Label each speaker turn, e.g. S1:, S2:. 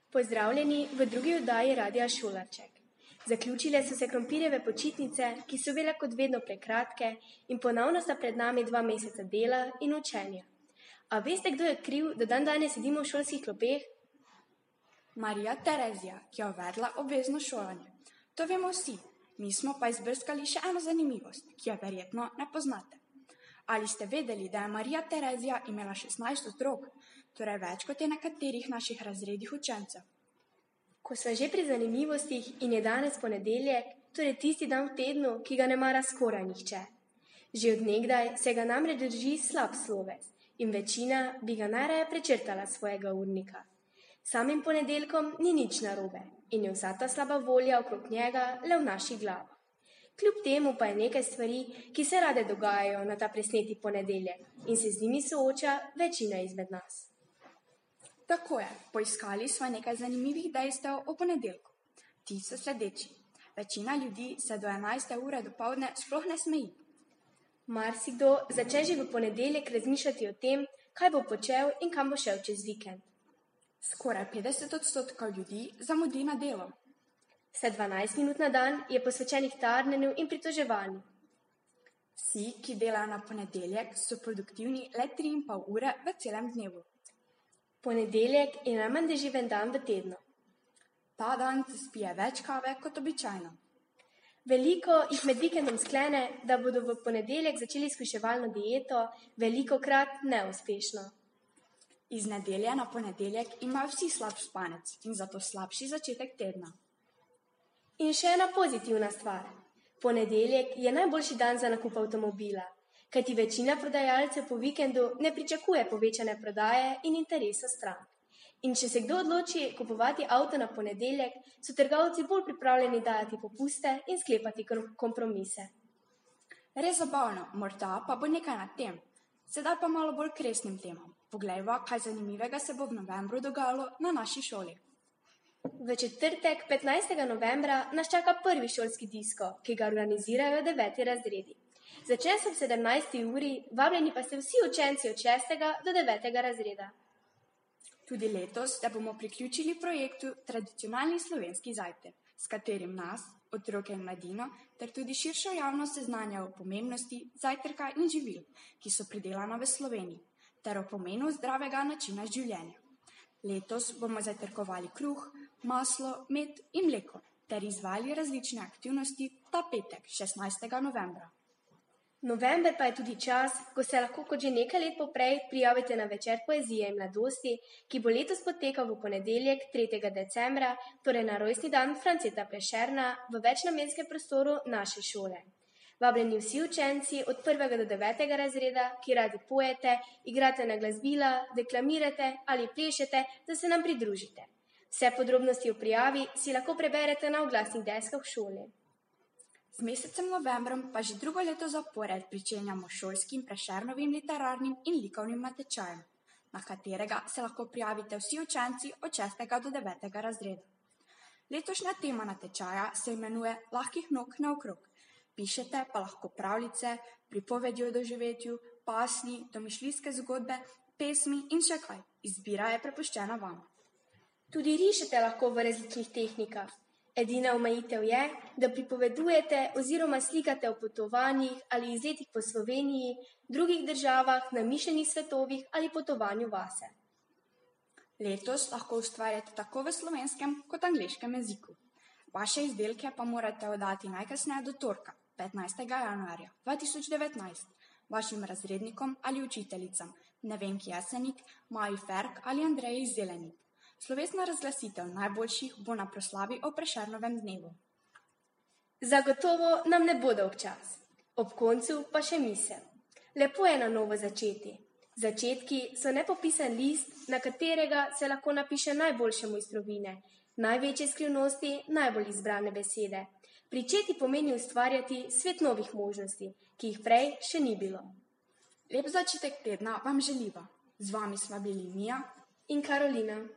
S1: Pozdravljeni v drugi oddaji Radia Šolarček. Zaključile so se krompirjeve počitnice, ki so bile kot vedno prekratke in ponovno sta pred nami 2 meseca dela in učenja. A veste, kdo je kriv, da dandanes sedimo v šolskih klopeh?
S2: Marija Terezija, ki je uvedla obvezno šolanje. To vemo vsi, mi smo pa izbrskali še eno zanimivost, ki jo verjetno ne poznate. Ali ste vedeli, da je Marija Terezija imela 16 otrok, torej več kot je nekaterih naših razrednih učencev?
S1: Ko smo že pri zanimivostih in je danes ponedeljek, torej tisti dan v tednu, ki ga ne mara skoraj nihče. Že od nekdaj se ga namreč drži slab sloves in večina bi ga najraje prečrtala svojega urnika. Samim ponedeljkom ni nič narobe in je vsa ta slaba volja okrog njega le v naših glavah. Kljub temu pa je nekaj stvari, ki se rade dogajajo na ta presneti ponedeljek in se z njimi sooča večina izmed nas.
S2: Tako je, poiskali smo nekaj zanimivih dejstev o ponedeljku. Ti so sledeči. Večina ljudi se do 11. ure dopoldne sploh ne smeji.
S1: Marsikdo začne že v ponedeljek razmišljati o tem, kaj bo počel in kam bo šel čez vikend.
S2: Skoraj 50% ljudi zamudi na delo.
S1: Vse 12 minut na dan je posvečenih tarnenju in pritoževanju.
S2: Vsi, ki delajo na ponedeljek, so produktivni le 3,5 ure v celem dnevu.
S1: Ponedeljek je najmanj deževen dan v tednu.
S2: Ta dan se spije več kave kot običajno.
S1: Veliko jih med vikendom sklene, da bodo v ponedeljek začeli skuševalno dieto, velikokrat neuspešno.
S2: Iz nedelje na ponedeljek imajo vsi slab spanec in zato slabši začetek tedna.
S1: In še ena pozitivna stvar. Ponedeljek je najboljši dan za nakup avtomobila, kajti večina prodajalcev po vikendu ne pričakuje povečane prodaje in interesa strank. In če se kdo odloči kupovati avto na ponedeljek, so trgovci bolj pripravljeni dajati popuste in sklepati kompromise.
S2: Res zabavno, morda pa bo nekaj na tem. Sedaj pa malo bolj k resnim temam. Poglejva, kaj zanimivega se bo v novembru dogajalo na naši šoli.
S1: V četrtek, 15. novembra, nas čaka prvi šolski disko, ki ga organizirajo 9. razredi. Začne se ob 17. uri, vabljeni pa ste vsi učenci od 6. do 9. razreda.
S2: Tudi letos se bomo priključili projektu Tradicionalni slovenski zajtrk, s katerim nas, otroke in mladino, ter tudi širšo javnost seznanja o pomembnosti zajtrka in živil, ki so pridelana v Sloveniji, ter o pomenu zdravega načina življenja. Letos bomo zajtrkovali kruh, maslo, med in mleko ter izvali različne aktivnosti ta petek, 16. novembra.
S1: November pa je tudi čas, ko se lahko kot že nekaj let poprej prijavite na večer poezije in mladosti, ki bo letos potekal v ponedeljek, 3. decembra, torej na rojstni dan Franceta Prešerna v večnamenskem prostoru naše šole. Vabljeni vsi učenci od 1. do 9. razreda, ki radi pojete, igrate na glasbila, deklamirate ali plešete, da se nam pridružite. Vse podrobnosti o prijavi si lahko preberete na oglasnih deskah v šoli.
S2: Z mesecem novembrom pa že drugo leto zapored pričenjamo šolskim Prešernovim literarnim in likovnim natečajem, na katerega se lahko prijavite vsi učenci od 6. do 9. razreda. Letošnja tema natečaja se imenuje Lahkih nog naokrog. Pišete pa lahko pravljice, pripovedi o doživetju, pasmi, domišljijske zgodbe, pesmi in še kaj. Izbira je prepuščena vam.
S1: Tudi rišete lahko v različnih tehnikah. Edina omejitev je, da pripovedujete oziroma slikate o potovanjih ali izletih po Sloveniji, drugih državah, namišljenih svetovih ali potovanju vase.
S2: Letos lahko ustvarjate tako v slovenskem kot angleškem jeziku. Vaše izdelke pa morate oddati najkasneje do torka, 15. januarja 2019, vašim razrednikom ali učiteljicam, Nevenki Jesenik, Maji Ferk ali Andreji Zelenik. Slovesna razglasitev najboljših bo na proslavi o Prešernovem dnevu.
S1: Zagotovo nam ne bo dolgčas. Ob koncu pa še misel. Lepo je na novo začeti. Začetki so nepopisan list, na katerega se lahko napiše najboljše mojstrovine, največje skrivnosti, najbolj izbrane besede. Pričeti pomeni ustvarjati svet novih možnosti, ki jih prej še ni bilo.
S2: Lep začetek tedna vam želiva. Z vami sva bili Mija
S1: in Karolina.